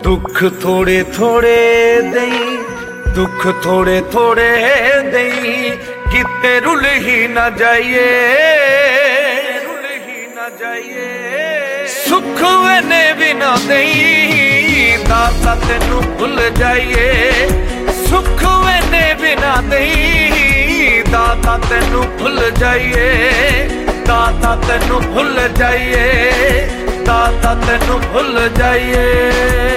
दुख थोड़े थोड़े दई, दुख थोड़े थोड़े दई, किते रुल ही न जाइए, रुल ही न जाइए। सुख वेने भी ना दई, दाता तेनू भुल जाइए। सुख वेने भी ना दई, दाता तेनू भुल जाइए। दाता तेनू भुल जाइए, दाता तेनू भुल जाइए।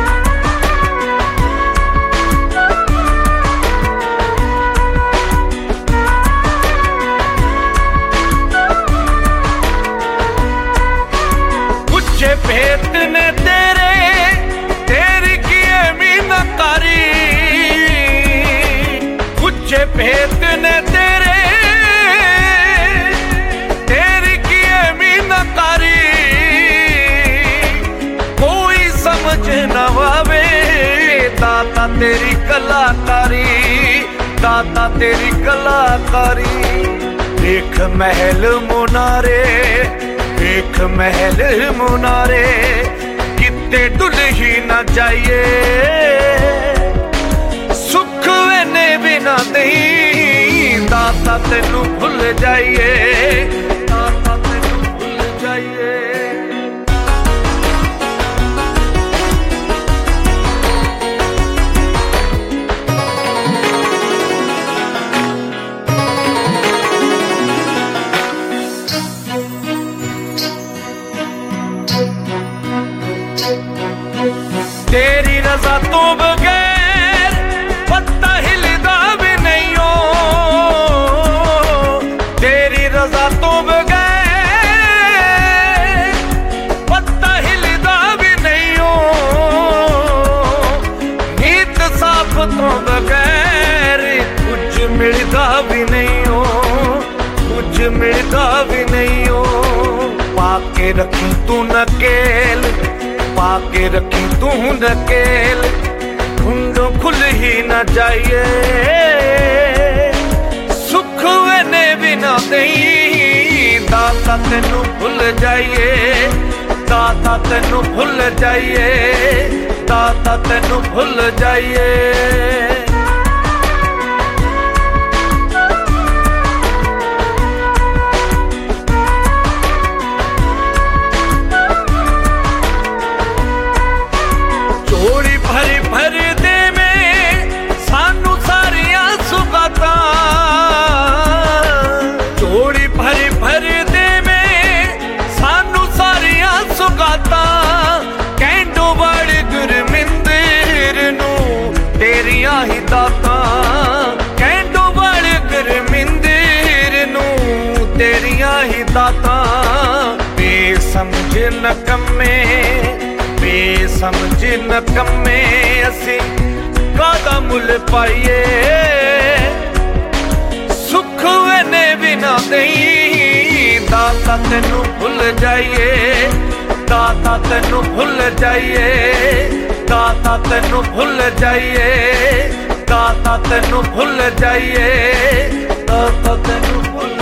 भेद ने तेरे तेरी किए मीनाकारी, कुछ भेद ने तेरे तेरी किए मीनाकारी। कोई समझ न आवे दाता तेरी कलाकारी, दाता तेरी कलाकारी। देख महल मुनारे, देख महल मुनारे, किते डुल ही न जाइए। सुख वेने भी ना दई, दाता तेनू भुल जाइए, दाता तेनू भुल जाइए। तेरी रजा तो बगैर पत्ता हिलदा भी नहीं हो, तेरी रजा तो बगैर पत्ता हिलदा भी नहीं हो। नीत साफ तो बगैर कुछ मिलदा भी नहीं हो, कुछ मिलदा भी नहीं हो। पाके रखी तू नकेल, पाके रखी तू नकेल, ढूंढो खुल ही न जाइए। सुख वेने भी ना दई, दाता तेनू भुल जाइए, दाता तेनू भुल जाइए, दाता तेनू भुल जाइए। झोली भरी भरी दे में सानू सारिया सुगाता, झोली भरी भरी दे में सानू सारिया सुगाता। कैंडो बड़ी गुरमिंदर नू तेरिया ही दाता, कैंडो बड़ी गुरमिंदर नू तेरिया ही दाता। बेसमझ नकम्मे, बेसमझ नकम्मे, असी कादा मुल पाइए। सुख वेने भी ना दई, दाता तेनू भुल जाइए, दाता तेनू भुल जाइए, दाता तेनू भुल जाइए, दाता तेनू भुल जाइए, दाता तेनू भुल